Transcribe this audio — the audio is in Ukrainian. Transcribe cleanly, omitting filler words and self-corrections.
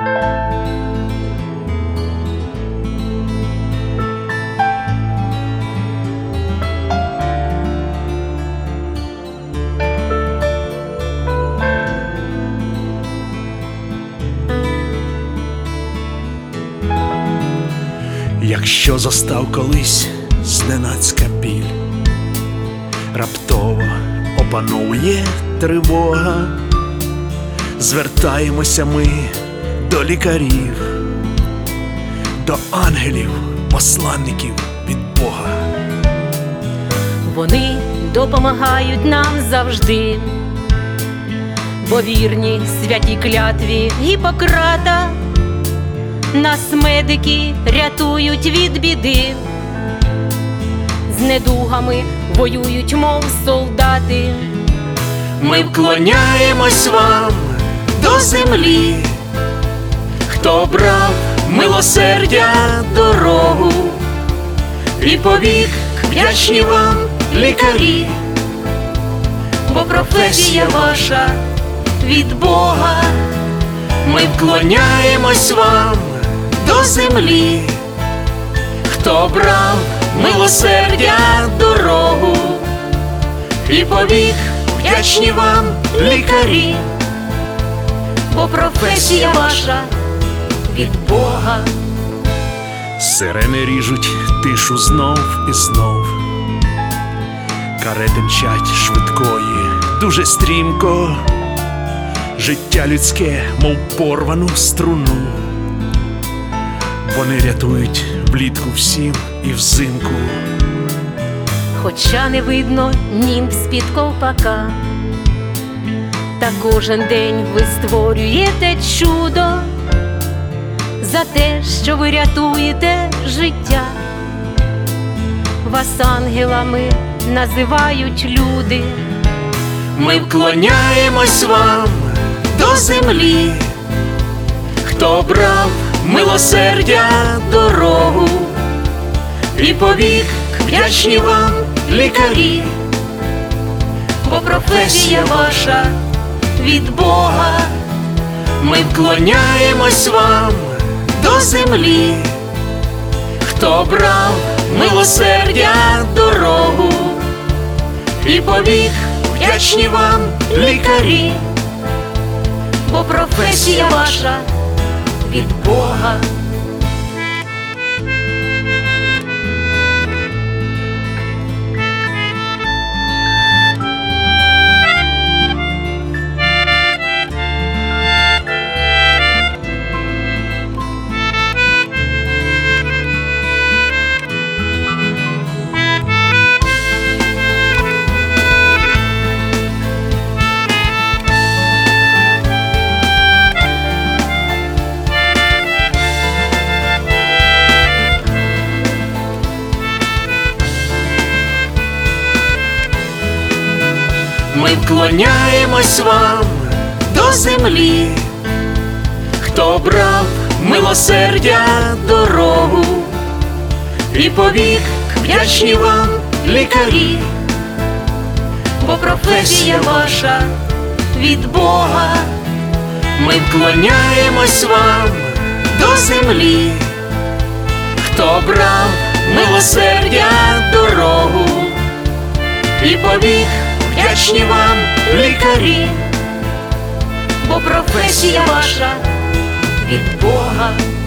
Якщо застав колись зненацька біль, раптово опанує тривога, звертаємося ми до лікарів, до ангелів, посланників від Бога. Вони допомагають нам завжди, бо вірні святій клятві Гіппократа. Нас медики рятують від біди, з недугами воюють, мов солдати. Ми вклоняємось вам до землі, хто обрав милосердя дорогу, і повік вдячні вам лікарі, бо професія ваша від Бога. Ми вклоняємось вам до землі, хто обрав милосердя дорогу, і повік вдячні вам лікарі, бо професія ваша від Бога. Сирени ріжуть тишу знов і знов, карети мчать швидкої, дуже стрімко, життя людське, мов порвану струну. Вони рятують влітку всім і взимку. Хоча не видно німб з-під ковпака, та кожен день ви створюєте чудо за те, що ви рятуєте життя. Вас ангелами називають люди. Ми вклоняємось вам до землі, хто обрав милосердя дорогу, і повік вдячні вам лікарі, бо професія ваша від Бога. Ми вклоняємось вам до землі, хто обрав милосердя дорогу, і повік вдячні вам лікарі, бо професія ваша від Бога. Ми вклоняємось вам до землі, хто обрав милосердя дорогу, і повік вдячні вам лікарі, бо професія ваша від Бога. Ми вклоняємось вам до землі, хто обрав милосердя дорогу, і повік вдячні вам лікарі, бо професія ваша від Бога.